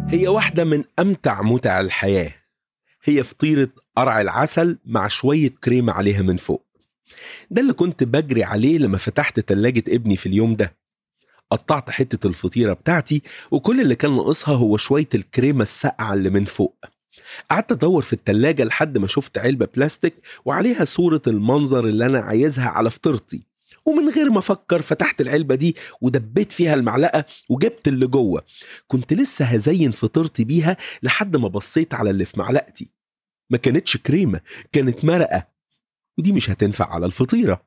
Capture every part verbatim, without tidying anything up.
هي واحدة من أمتع متع الحياة، هي فطيرة قرع العسل مع شوية كريمة عليها من فوق. ده اللي كنت بجري عليه لما فتحت تلاجة ابني في اليوم ده. قطعت حتة الفطيرة بتاعتي وكل اللي كان ناقصها هو شوية الكريمة الساقعة اللي من فوق. قعدت أدور في التلاجة لحد ما شفت علبة بلاستيك وعليها صورة المنظر اللي أنا عايزها على فطيرتي، ومن غير ما أفكر فتحت العلبة دي ودبيت فيها المعلقة وجبت اللي جوه. كنت لسه هزين فطيرتي بيها لحد ما بصيت على اللي في معلقتي، ما كانتش كريمة، كانت مرقة، ودي مش هتنفع على الفطيرة.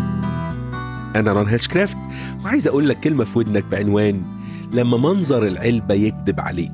أنا ران هاتشكرافت، وعايز أقول لك كلمة في ودنك بعنوان لما منظر العلبة يكذب عليك.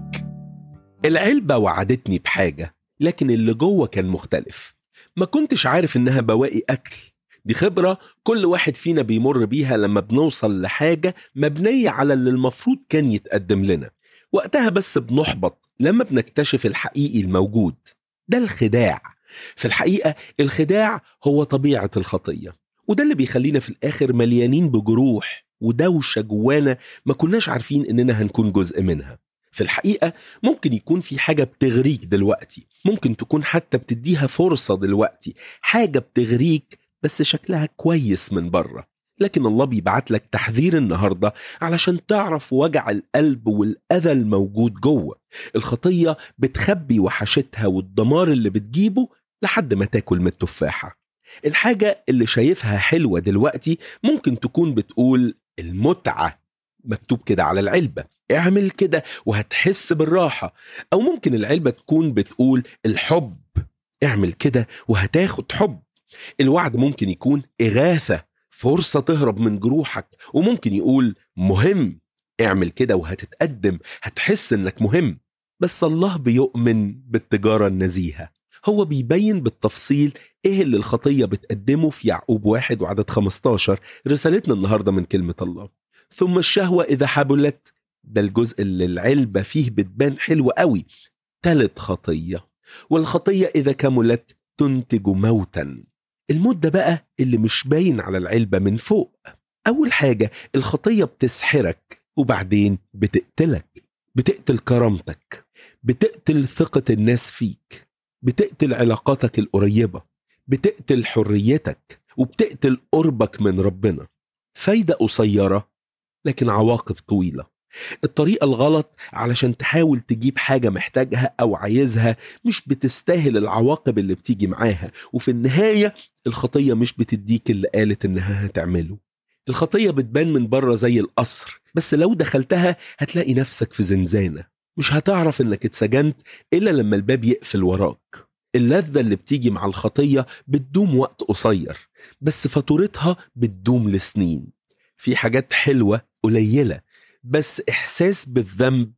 العلبة وعدتني بحاجة، لكن اللي جوه كان مختلف. ما كنتش عارف إنها بواقي أكل. دي خبرة كل واحد فينا بيمر بيها لما بنوصل لحاجة مبنية على اللي المفروض كان يتقدم لنا. وقتها بس بنحبط لما بنكتشف الحقيقي الموجود. ده الخداع. في الحقيقة الخداع هو طبيعة الخطية، وده اللي بيخلينا في الآخر مليانين بجروح ودوشة جوانا ما كناش عارفين إننا هنكون جزء منها. في الحقيقة ممكن يكون في حاجة بتغريك دلوقتي، ممكن تكون حتى بتديها فرصة دلوقتي، حاجة بتغريك بس شكلها كويس من بره، لكن الله بيبعت لك تحذير النهاردة علشان تعرف وجع القلب والأذى الموجود جوه. الخطية بتخبي وحشتها والدمار اللي بتجيبه لحد ما تاكل من التفاحة. الحاجة اللي شايفها حلوة دلوقتي ممكن تكون بتقول المتعة، مكتوب كده على العلبة، اعمل كده وهتحس بالراحة. أو ممكن العلبة تكون بتقول الحب، اعمل كده وهتاخد حب. الوعد ممكن يكون إغاثة، فرصة تهرب من جروحك، وممكن يقول مهم، اعمل كده وهتتقدم، هتحس انك مهم. بس الله بيؤمن بالتجارة النزيهة. هو بيبين بالتفصيل ايه اللي الخطية بتقدمه في يعقوب واحد وعدد خمستاشر، رسالتنا النهاردة من كلمة الله. ثم الشهوة إذا حبلت، ده الجزء اللي العلبة فيه بتبان حلوة قوي، تلت خطية. والخطية إذا كملت تنتج موتا. الموت ده بقى اللي مش باين على العلبة من فوق. أول حاجة الخطية بتسحرك، وبعدين بتقتلك، بتقتل كرامتك، بتقتل ثقة الناس فيك، بتقتل علاقاتك القريبة، بتقتل حريتك، وبتقتل قربك من ربنا. فايدة قصيرة لكن عواقب طويلة. الطريقة الغلط علشان تحاول تجيب حاجة محتاجها أو عايزها مش بتستاهل العواقب اللي بتيجي معاها، وفي النهاية الخطية مش بتديك اللي قالت إنها هتعمله. الخطية بتبان من بره زي القصر، بس لو دخلتها هتلاقي نفسك في زنزانة، مش هتعرف إنك اتسجنت إلا لما الباب يقفل وراك. اللذة اللي بتيجي مع الخطية بتدوم وقت قصير، بس فاتورتها بتدوم لسنين. في حاجات حلوة قليلة، بس إحساس بالذنب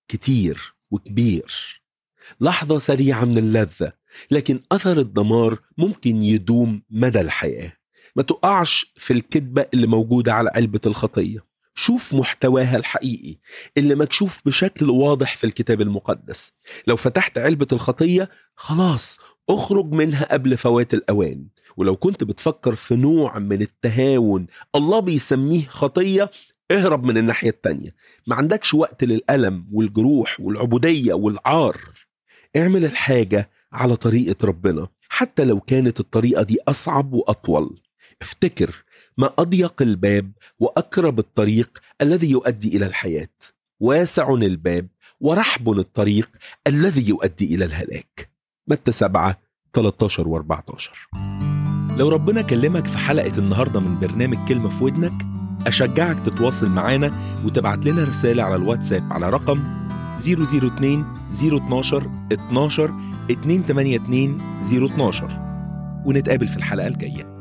كتير وكبير. لحظة سريعة من اللذة، لكن أثر الدمار ممكن يدوم مدى الحياة. ما تقعش في الكذبة اللي موجودة على علبة الخطية. شوف محتواها الحقيقي اللي مكشوف بشكل واضح في الكتاب المقدس. لو فتحت علبة الخطية خلاص اخرج منها قبل فوات الأوان. ولو كنت بتفكر في نوع من التهاون الله بيسميه خطية، اهرب من الناحية التانية. ما عندكش وقت للألم والجروح والعبودية والعار. اعمل الحاجة على طريقة ربنا حتى لو كانت الطريقة دي أصعب وأطول. افتكر ما أضيق الباب وأقرب الطريق الذي يؤدي إلى الحياة، واسع الباب ورحب الطريق الذي يؤدي إلى الهلاك. متى سبعة ثلاثة عشر وأربعة عشر. لو ربنا كلمك في حلقة النهاردة من برنامج كلمة في ودنك، أشجعك تتواصل معانا وتبعت لنا رسالة على الواتساب على رقم صفر صفر اتنين صفر اتناشر اتناشر اتنين تمانية اتنين صفر اتناشر، ونتقابل في الحلقة الجاية.